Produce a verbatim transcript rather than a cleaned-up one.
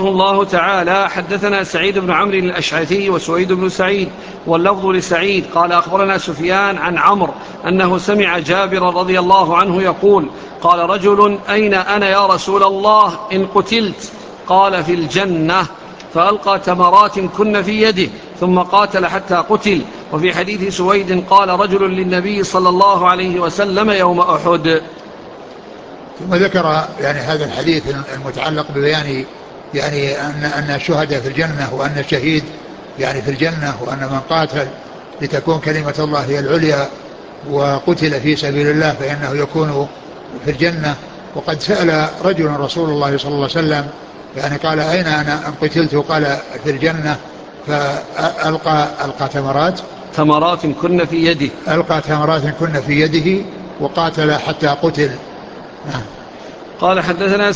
رحمه الله تعالى حدثنا سعيد بن عمرو الأشعثي وسويد بن سعيد واللفظ لسعيد قال أخبرنا سفيان عن عمرو أنه سمع جابر رضي الله عنه يقول قال رجل أين أنا يا رسول الله إن قتلت؟ قال في الجنة، فألقى تمرات كن في يده ثم قاتل حتى قتل. وفي حديث سويد قال رجل للنبي صلى الله عليه وسلم يوم أحد. ثم ذكر يعني هذا الحديث المتعلق ببيان يعني أن أن الشهداء في الجنة، وأن الشهيد يعني في الجنة، وأن من قاتل لتكون كلمة الله هي العليا وقتل في سبيل الله فإنه يكون في الجنة. وقد سأل رجل رسول الله صلى الله عليه وسلم يعني قال أين أنا أن قتلت؟ قال في الجنة، فألقى ألقى تمرات تمرات كن في يده ألقى تمرات كن في يده وقاتل حتى قتل. قال حدثنا